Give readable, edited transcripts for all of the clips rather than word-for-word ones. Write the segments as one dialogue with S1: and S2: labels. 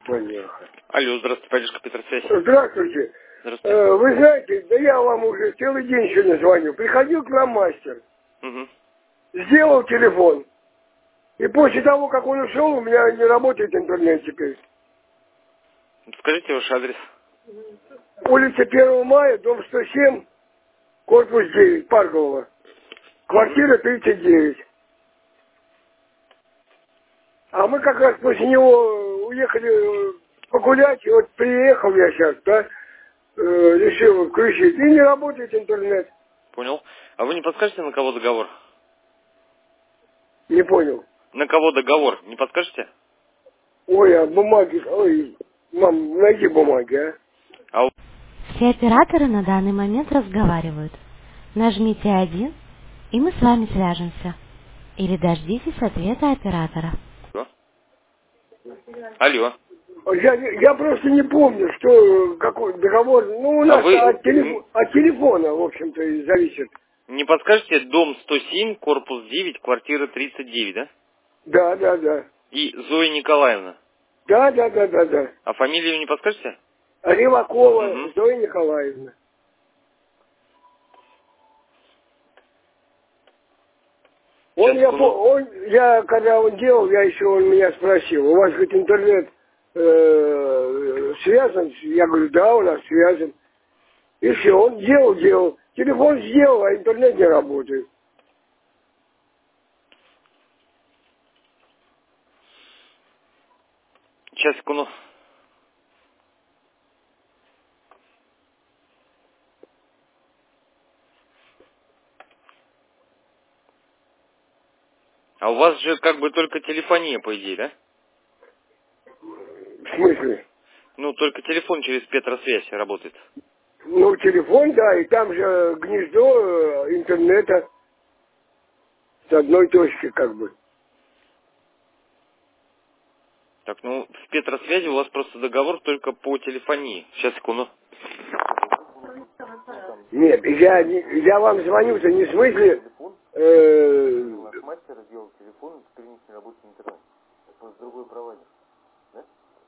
S1: Понятно.
S2: Алло, здравствуйте, поддержка Петросвязь.
S1: Здравствуйте.
S2: Здравствуйте.
S1: Вы знаете, да я вам уже целый день сегодня звоню. Приходил к нам мастер,
S2: Угу.
S1: сделал телефон. И после того, как он ушел, у меня не работает интернет теперь.
S2: Скажите ваш адрес.
S1: Улица 1 мая, дом 107, корпус 9, Парголова.
S2: Угу.
S1: Квартира 39. А мы как раз после него уехали погулять, и вот приехал я сейчас, да, решил включить. И не работает интернет.
S2: Понял. А вы не подскажете, на кого договор?
S1: Не понял.
S2: На кого договор? Не подскажете?
S1: Ой, а бумаги, ой, мам, найди бумаги, а.
S2: А у...
S3: Все операторы на данный момент разговаривают. Нажмите 1, и мы с вами свяжемся. Или дождитесь ответа оператора.
S2: Алло. Алло.
S1: Я просто не помню, что какой договор. Ну, у
S2: А
S1: нас
S2: вы
S1: от телефона, в общем-то, и зависит.
S2: не подскажете, дом 107, корпус 9, квартира 39, да?
S1: Да, да, да.
S2: И Зоя Николаевна.
S1: Да, да, да, да, да.
S2: А фамилию не подскажете?
S1: Ревакова
S2: Угу.
S1: Зоя Николаевна.
S2: Сейчас, секунду.
S1: Когда он делал, он меня спросил, у вас, говорит, интернет связан? Я говорю, да, у нас связан. И все, он делал. Телефон сделал, а интернет не работает.
S2: Сейчас, секунду. А у вас же как бы только телефония, по идее, да?
S1: В смысле?
S2: Ну, только телефон через Петросвязь работает.
S1: Ну, телефон, да, и там же гнездо интернета с одной точки, как бы.
S2: Так, ну, с Петросвязи у вас просто договор только по телефонии. Сейчас, секунду.
S1: Нет, я вам звоню-то не в смысле...
S2: Мастер сделал телефон, теперь не работает интернет. Просто другой провайдер. Да?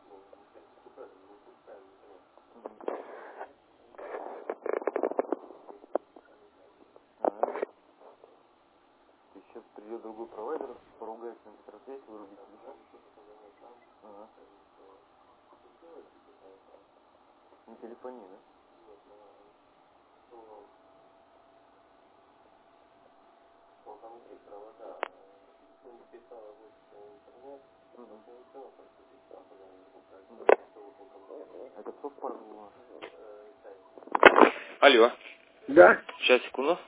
S2: Сейчас придет другой провайдер, поругается на Петросвязь, вырубит телефон. Ага. Не телефония, да? Это софтпарк был. Алло.
S1: Да?
S2: Сейчас, секунду.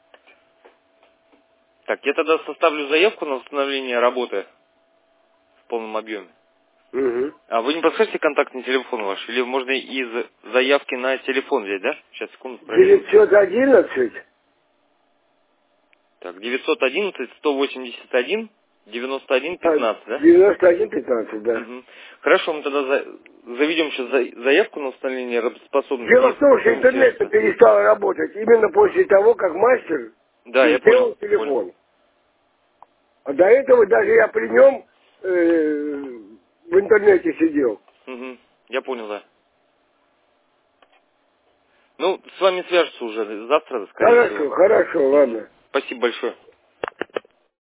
S2: Так, я тогда составлю заявку на восстановление работы в полном объеме.
S1: Угу.
S2: А вы не подскажете контактный телефон ваш? Или можно из заявки на телефон взять, да? Сейчас, секунду, проверю.
S1: 911.
S2: Так, 911 181 91 15, да?
S1: 9115, да.
S2: Угу. Хорошо, мы тогда заведем сейчас заявку на восстановление работоспособности.
S1: Дело
S2: И
S1: в том, что
S2: пополним
S1: интернет
S2: средства.
S1: перестал работать именно после того, как мастер
S2: Да, я
S1: сделал
S2: понял, понял.
S1: телефон. А до этого даже я при нем в интернете сидел.
S2: Угу. Я понял, да. Ну, с вами свяжутся уже завтра, скорее всего.
S1: Хорошо,
S2: Мгм.
S1: ладно.
S2: Спасибо большое.